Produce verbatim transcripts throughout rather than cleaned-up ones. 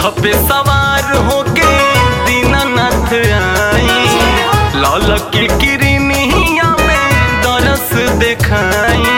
पे सवार होके दीनानाथ आई, लाल की किरनिया में दरस देखाई।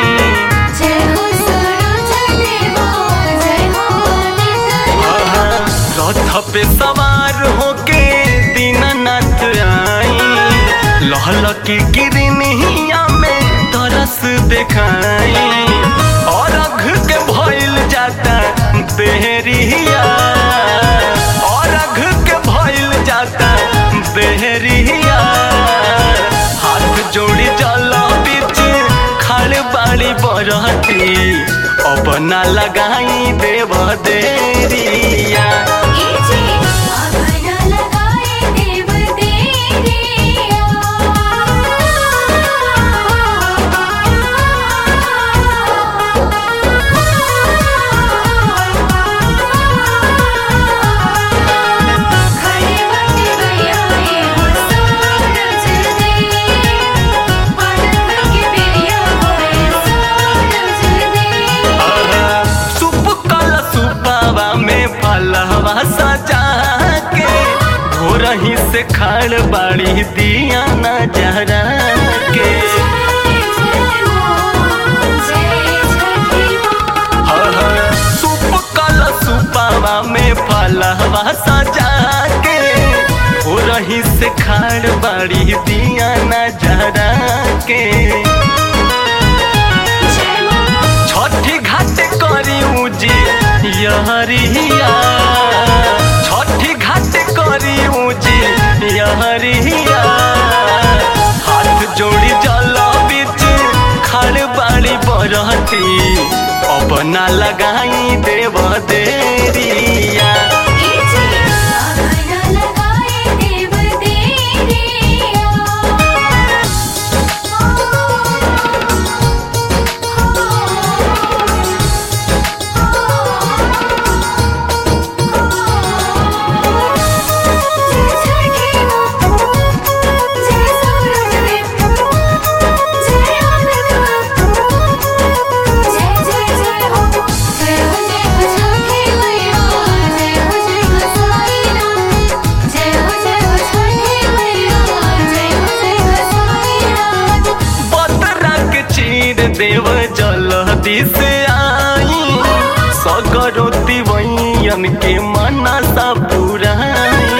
रथ पे सवार होके दीनानाथ आई, लाल की किरनिया में दरस देखाई। और अघ के भइल जाता बेहरिया, और अघ के भइल जाता बेहरिया। हाथ जोड़ी जल बीच खड़ बाड़ी बरती, अब ना लगाई देव देरिया। फलवा सजा के भोरही से खड़ बाड़ी दिया नजरा के। सुप कल सुपावा में फलवा सजा के भोरही से खड़ बाड़ी दिया नजरा के। छठी घाट करी उजी यहरिया, छठी घाट करी ऊँची यहरिया। हाथ जोड़ी जल बीच खड़ बाड़ी बरती, अब ना लगाई देव देरिया। देव जल्दी से आई, सगरोती वैयन के मनसा पुराई।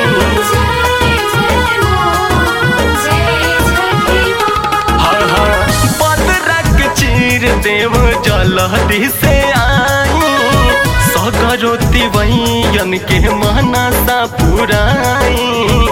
बदरा के चीर देव जल्दी से आई, सगरोती वैयन के मनसा पुराई।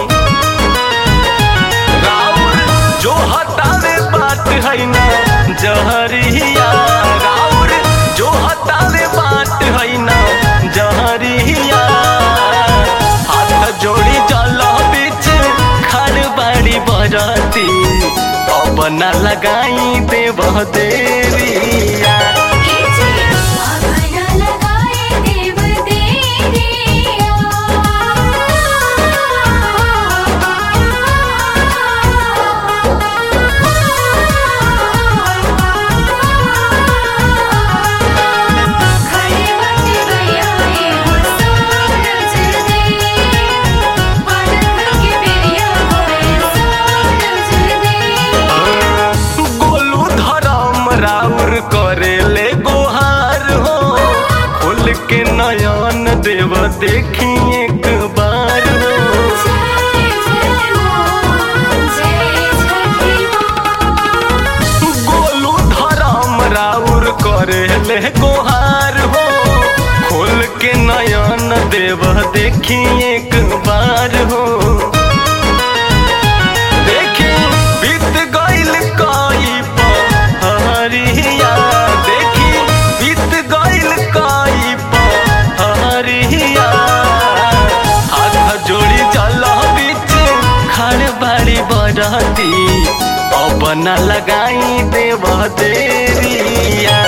जो हटावे बात है ना जहरिया, राउर जो हटावे बात है ना जहरिया। हाथ जोड़ी जल बीच खड़ बाड़ी बरती, अब ना लगाई देव देरिया। करेले गोहार हो खोल के नयन देव देखी एक बार हो। गोलू धरम राउर करेले गोहार हो खोल के नयन देव देखी एक बार हो। देखी बीत गइल कई पहरिया, देखी बीत गइल कई पहरिया। हाथ जोड़ी जल बीच खड़ बाड़ी बरती, अब ना लगाई देव देरिया।